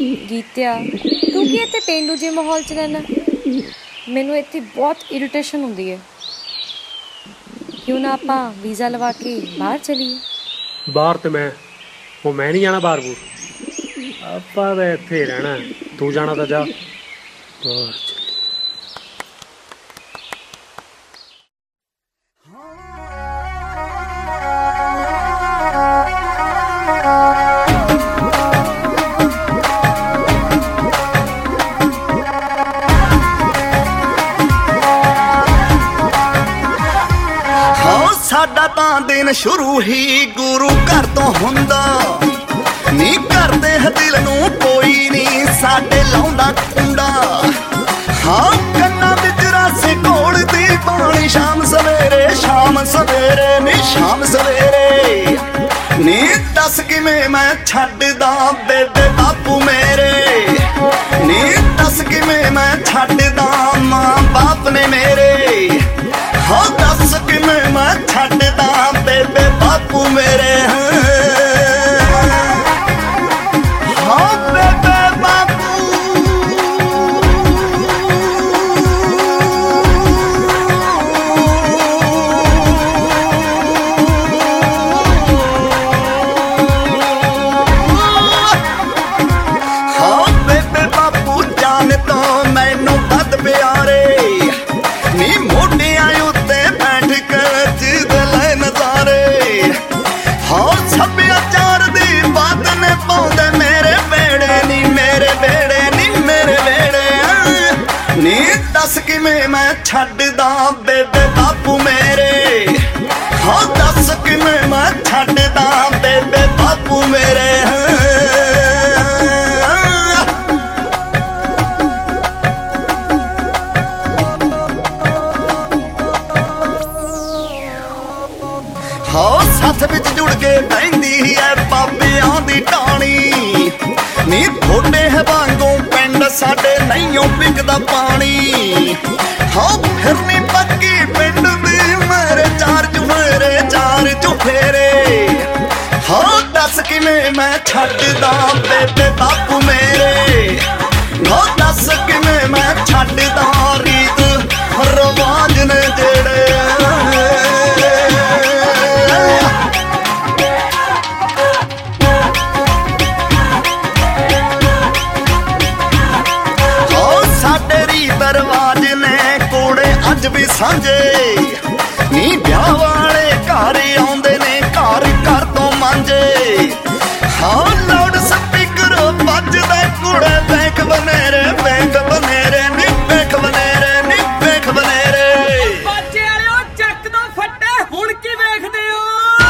ਗੀਤਿਆ, ਤੂੰ ਕੀ ਇੱਥੇ ਪੇਂਡੂ ਜਿਹੇ ਮਾਹੌਲ 'ਚ ਰਹਿਣਾ? ਮੈਨੂੰ ਇੱਥੇ ਬਹੁਤ ਇਰੀਟੇਸ਼ਨ ਹੁੰਦੀ ਹੈ। ਕਿਉਂ ਨਾ ਆਪਾਂ ਵੀਜ਼ਾ ਲਵਾ ਕੇ ਬਾਹਰ ਚਲੀਏ? ਬਾਹਰ ਤੇ ਮੈਂ ਨਹੀਂ ਜਾਣਾ ਬਾਹਰ ਬੂਰ, ਆਪਾਂ ਤਾਂ ਇੱਥੇ ਰਹਿਣਾ। ਤੂੰ ਜਾਣਾ ਤਾਂ ਜਾ ਬਾਹਰ। ਸਾਡਾ ਤਾਂ ਦਿਨ ਸ਼ੁਰੂ ਹੀ ਗੁਰੂ ਘਰ ਤੋਂ ਹੁੰਦਾ ਨੀ, ਕਰਦੇ ਦਿਲ ਨੂੰ ਕੋਈ ਨਹੀਂ ਸਾਡੇ ਲਾਉਂਦਾ ਕੁੰਡਾ। ਹਾਂ ਕੰਨਾਂ ਵਿੱਚ ਰਸ ਘੋਲਦੀ ਪਾਣੀ ਸ਼ਾਮ ਸਵੇਰੇ, ਸ਼ਾਮ ਸਵੇਰੇ ਨੀ ਸ਼ਾਮ ਸਵੇਰੇ। ਨੀ ਦੱਸ ਕਿਵੇਂ ਮੈਂ ਛੱਡਦਾ ਬੇਬੇ ਬਾਪੂ ਮੇਰੇ, ਨੀ ਦੱਸ ਕਿਵੇਂ ਮੈਂ ਛੱਡਦਾ ਮਾਂ ਬਾਪ ਨੇ ਮੇਰੇ। ਹਾਂ ਦੱਸ ਕਿਵੇਂ ਮੈਂ ਛੱਡਦਾ ਬੇਬੇ ਬਾਪੂ ਮੇਰੇ। ਹਾਂ ਬੇਬੇ ਬਾਪੂ ਹਾਂ ਬੇਬੇ ਬਾਪੂ ਜਾਨ ਤੋਂ ਮੈਨੂੰ ਵੱਧ ਪਿਆਰੇ ਨੀ, ਮੋਢਿਆਂ ਉੱਤੇ ਬੈਠ ਕੇ ਜਿਹਦੇ ਨਜ਼ਾਰੇ। ਹਾਂ ਸੱਭਿਆਚਾਰ ਦੀ ਬਾਤ ਨੇ ਪਾਉਂਦੇ ਮੇਰੇ ਬੇੜੇ ਨੀ, ਮੇਰੇ ਬੇੜੇ ਨੀ, ਮੇਰੇ ਬੇੜੇ। ਨੀ ਦੱਸ ਕਿਵੇਂ ਮੈਂ ਛੱਡਦਾ ਬੇਬੇ ਬਾਪੂ ਮੇਰੇ। ਹਾਂ ਦੱਸ ਕਿਵੇਂ ਮੈਂ ਛੱਡਦਾ ਬੇਬੇ ਬਾਪੂ ਮੇਰੇ। ਹਾਂ ਸੱਥ ਵਿੱਚ ਜੁੜ ਕੇ ਬਹਿੰਦੀ ਐ ਬਾਬਿਆਂ ਦੀ ਟਾਣੀ ਨੀ, ਥੋੜੇ ਵਾਂਗੂ ਪਿੰਡ ਸਾਡੇ ਨਹੀਂਓ ਵਿਕਦਾ ਪਾਣੀ। ਹਾਂ ਫਿਰਨੀ ਪੱਕੀ ਪਿੰਡ ਦੀ ਮੇਰੇ ਚਾਰ ਚੁਫੇਰੇ, ਚਾਰ ਚੁਫੇਰੇ। ਹਾਂ ਦੱਸ ਕਿਵੇਂ ਮੈਂ ਛੱਡਦਾ ਬੇਬੇ ਬਾਪੂ ਮੇਰੇ। ਹਾਂ ਦੱਸ ਕਿਵੇਂ ਮੈਂ ਛੱਡਦਾ ਰੀਤ ਰਿਵਾਜ ਨੇ ਜਿਹੜੇ। ਰਿਵਾਜ ਨੇ ਕੋੜੇ ਅੱਜ ਵੀ ਸਾਂਝੇ ਨੀ, ਵਿਆਹ ਵਾਲੇ ਘਰ ਆਉਂਦੇ ਨੇ ਘਰ ਘਰ ਤੋਂ ਮਾਂਝੇ। ਹਾਂ ਲਾਊਡ ਸਪੀਕਰ ਵੱਜਦਾ ਕੁੜੇ ਬੈਂਕ ਬਨੇਰੇ, ਬੈਂਕ ਬਨੇਰੇ ਨੀ, ਬੈਂਕ ਬਨੇਰੇ ਨੀ, ਬੈਂਕ ਬਨੇਰੇ। ਬਾਜੇ ਵਾਲਿਓ ਚੱਕ ਦੋ ਫੱਟੇ, ਹੁਣ ਕੀ ਵੇਖਦੇ ਹੋ?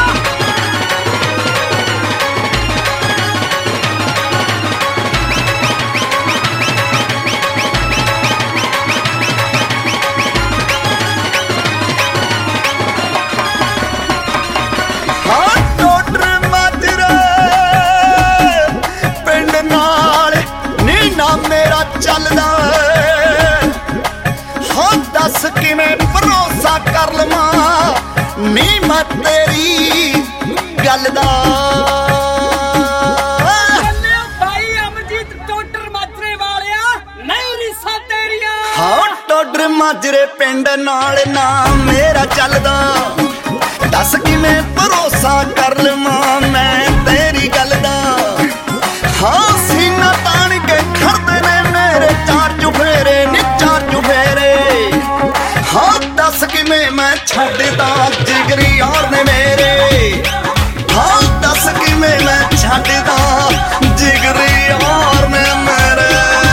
ਮੇਰਾ ਚੱਲਦਾ ਹਾਂ ਦੱਸ ਕਿਵੇਂ ਭਰੋਸਾ ਕਰ ਲਵਾਂ ਨੀ ਮੈਂ ਤੇਰੀ ਗੱਲ ਦਾ। ਭਾਈ ਅਮਰਜੀਤ ਟੋਡਰ ਮਾਜਰੇ ਵਾਲਿਆ ਨਹੀਂ ਰੀਸਾਂ ਤੇਰੀਆਂ। ਹਾਂ ਟੋਡਰ ਮਾਜਰੇ ਪਿੰਡ ਨਾਲ ਨਾ ਮੇਰਾ ਚੱਲਦਾ, ਦੱਸ ਕਿਵੇਂ ਭਰੋਸਾ ਕਰ ਲਵਾਂ ਮੈਂ ਤੇਰੀ ਗੱਲ ਦਾ। ਹਾਂ ਸੀਨਾ ਤਾਣ ਕੇ ਖੜਦੇ ਨੇ ਮੇਰੇ ਚਾਰ ਚੁਫੇਰੇ ਨੀ, ਚਾਰ ਚੁਫੇਰੇ। ਹਾਂ ਦੱਸ ਕਿਵੇਂ ਮੈਂ ਛੱਡਦਾ ਜਿਗਰੀ ਯਾਰ ਨੇ ਮੇਰੇ। ਹਾਂ ਦੱਸ ਕਿਵੇਂ ਮੈਂ ਛੱਡਦਾ ਜਿਗਰੀ ਯਾਰ ਨੇ ਮੇਰੇ।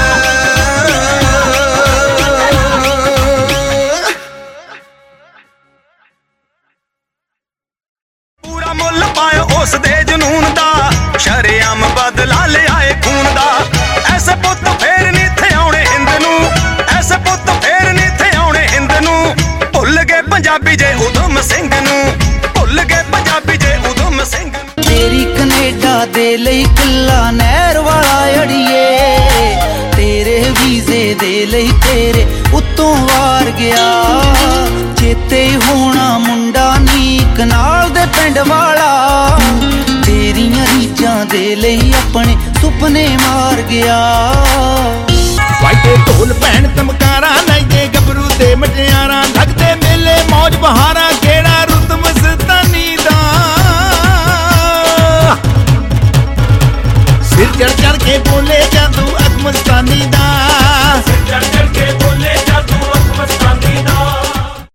ਪੂਰਾ ਮੁੱਲ ਪਾਇਓ ਉਸ ਦੇ ਜਨੂਨ ਦਾ, ਸ਼ਰੇਆਮ ਬਦਲਾ ਲਿਆਏ ਖੂਨ ਦਾ। ਐਸੇ ਪੁੱਤ ਫੇਰ ਨੀ ਥੇ ਆਉਣੇ ਹਿੰਦ ਨੂੰ, ਐਸੇ ਪੁੱਤ ਫੇਰ ਨੀ ਥੇ ਆਉਣੇ ਹਿੰਦ ਨੂੰ। ਭੁੱਲ ਗਏ ਪੰਜਾਬੀ ਜੇ ਉਦਮ ਸਿੰਘ ਨੂੰ, ਭੁੱਲ ਗਏ ਪੰਜਾਬੀ ਜੇ ਉਦਮ ਸਿੰਘ। ਤੇਰੀ ਕਨੇਡਾ ਦੇ ਲਈ ਕੱਲਾ ਨਹਿਰ ਵਾਲਾ ਅੜੀਏ, ਤੇਰੇ ਵੀਜ਼ੇ ਦੇ ਲਈ ਤੇਰੇ ਉੱਤੋਂ ਵਾਰ ਗਿਆ। ਚੇਤੇ ਹੋਣਾ ਮੁੰਡਾ ਨੀਕ ਨਾਲ ਦੇ ਪਿੰਡ ਵਾਲਾ, ਤੇਰੀਆਂ ਰੀਝਾਂ ਦੇ ਲਈ ਆਪਣੇ ਸੁਪਨੇ ਮਾਰ ਗਿਆ। ਵਾਈਦੇ ਢੋਲ ਭੈਣ ਤਮਕਾਰਾਂ ਨਾਈਦੇ ਗੱਭਰੂ ਤੇ ਮਟਿਆਰਾਂ ਲੱਗਦੇ ਮੇਲੇ ਮੌਜ ਬਹਾਰਾਂ ਕਿਹੜਾ ਰੁੱਤ ਮਸਤਾਨੀ ਦਾ ਸਿਰ ਚੜ ਚੜ ਕੇ ਬੋਲੇ ਜਾਦੂ ਅਖ ਮਸਤਾਨੀ ਦਾ ਸਿਰ ਚੜ ਚੜ ਕੇ